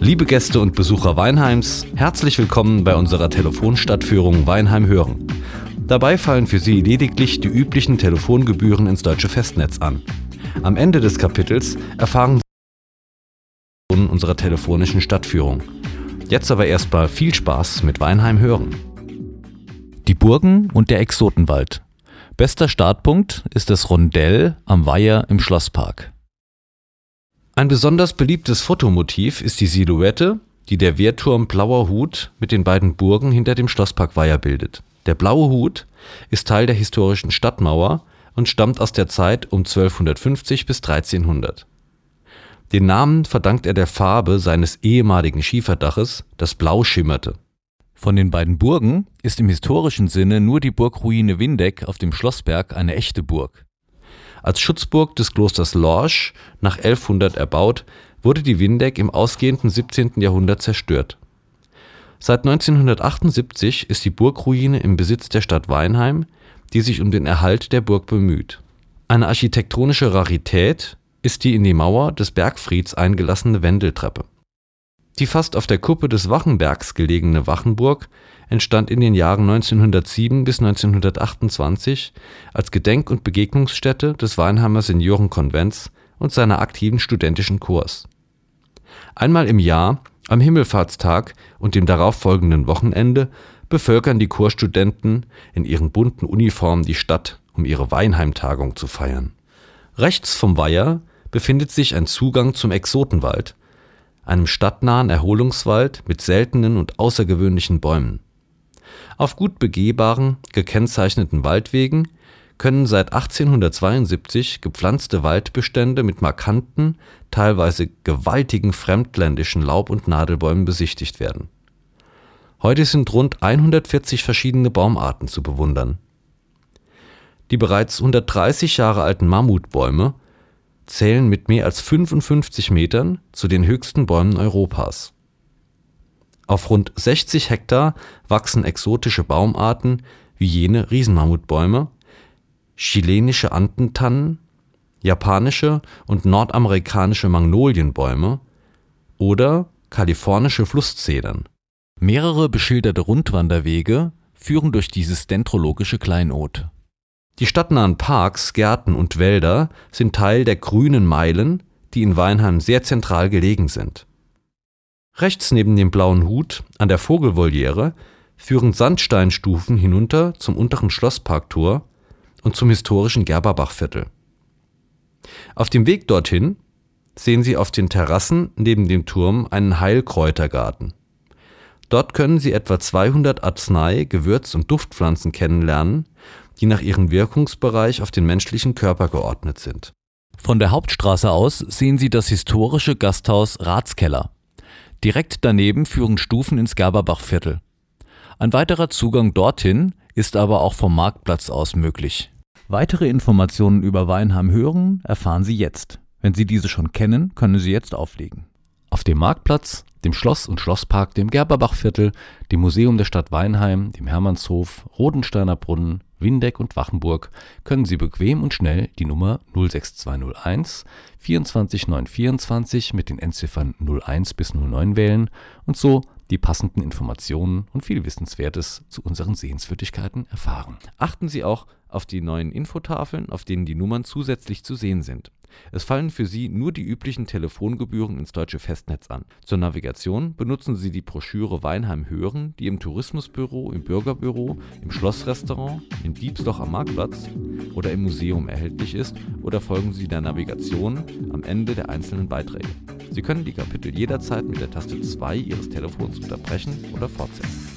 Liebe Gäste und Besucher Weinheims, herzlich willkommen bei unserer Telefonstadtführung Weinheim Hören. Dabei fallen für Sie lediglich die üblichen Telefongebühren ins deutsche Festnetz an. Am Ende des Kapitels erfahren Sie unserer telefonischen Stadtführung. Jetzt aber erstmal viel Spaß mit Weinheim Hören. Die Burgen und der Exotenwald. Bester Startpunkt ist das Rondell am Weiher im Schlosspark. Ein besonders beliebtes Fotomotiv ist die Silhouette, die der Wehrturm Blauer Hut mit den beiden Burgen hinter dem Schlosspark Weiher bildet. Der Blaue Hut ist Teil der historischen Stadtmauer und stammt aus der Zeit um 1250 bis 1300. Den Namen verdankt er der Farbe seines ehemaligen Schieferdaches, das blau schimmerte. Von den beiden Burgen ist im historischen Sinne nur die Burgruine Windeck auf dem Schlossberg eine echte Burg. Als Schutzburg des Klosters Lorsch nach 1100 erbaut, wurde die Windeck im ausgehenden 17. Jahrhundert zerstört. Seit 1978 ist die Burgruine im Besitz der Stadt Weinheim, die sich um den Erhalt der Burg bemüht. Eine architektonische Rarität ist die in die Mauer des Bergfrieds eingelassene Wendeltreppe. Die fast auf der Kuppe des Wachenbergs gelegene Wachenburg entstand in den Jahren 1907 bis 1928 als Gedenk- und Begegnungsstätte des Weinheimer Seniorenkonvents und seiner aktiven studentischen Chors. Einmal im Jahr, am Himmelfahrtstag und dem darauffolgenden Wochenende, bevölkern die Chorstudenten in ihren bunten Uniformen die Stadt, um ihre Weinheimtagung zu feiern. Rechts vom Weiher befindet sich ein Zugang zum Exotenwald, einem stadtnahen Erholungswald mit seltenen und außergewöhnlichen Bäumen. Auf gut begehbaren, gekennzeichneten Waldwegen können seit 1872 gepflanzte Waldbestände mit markanten, teilweise gewaltigen fremdländischen Laub- und Nadelbäumen besichtigt werden. Heute sind rund 140 verschiedene Baumarten zu bewundern. Die bereits 130 Jahre alten Mammutbäume zählen mit mehr als 55 Metern zu den höchsten Bäumen Europas. Auf rund 60 Hektar wachsen exotische Baumarten wie jene Riesenmammutbäume, chilenische Andentannen, japanische und nordamerikanische Magnolienbäume oder kalifornische Flusszedern. Mehrere beschilderte Rundwanderwege führen durch dieses dendrologische Kleinod. Die stadtnahen Parks, Gärten und Wälder sind Teil der Grünen Meilen, die in Weinheim sehr zentral gelegen sind. Rechts neben dem Blauen Hut an der Vogelvoliere führen Sandsteinstufen hinunter zum unteren Schlossparktor und zum historischen Gerberbachviertel. Auf dem Weg dorthin sehen Sie auf den Terrassen neben dem Turm einen Heilkräutergarten. Dort können Sie etwa 200 Arznei-, Gewürz- und Duftpflanzen kennenlernen, die nach ihrem Wirkungsbereich auf den menschlichen Körper geordnet sind. Von der Hauptstraße aus sehen Sie das historische Gasthaus Ratskeller. Direkt daneben führen Stufen ins Gerberbachviertel. Ein weiterer Zugang dorthin ist aber auch vom Marktplatz aus möglich. Weitere Informationen über Weinheim Hören erfahren Sie jetzt. Wenn Sie diese schon kennen, können Sie jetzt auflegen. Auf dem Marktplatz, dem Schloss und Schlosspark, dem Gerberbachviertel, dem Museum der Stadt Weinheim, dem Hermannshof, Rodensteiner Brunnen, Windeck und Wachenburg können Sie bequem und schnell die Nummer 06201 24 924 mit den Endziffern 01 bis 09 wählen und so die passenden Informationen und viel Wissenswertes zu unseren Sehenswürdigkeiten erfahren. Achten Sie auch auf die neuen Infotafeln, auf denen die Nummern zusätzlich zu sehen sind. Es fallen für Sie nur die üblichen Telefongebühren ins deutsche Festnetz an. Zur Navigation benutzen Sie die Broschüre Weinheim Hören, die im Tourismusbüro, im Bürgerbüro, im Schlossrestaurant, in Diebsloch am Marktplatz oder im Museum erhältlich ist, oder folgen Sie der Navigation am Ende der einzelnen Beiträge. Sie können die Kapitel jederzeit mit der Taste 2 Ihres Telefons unterbrechen oder fortsetzen.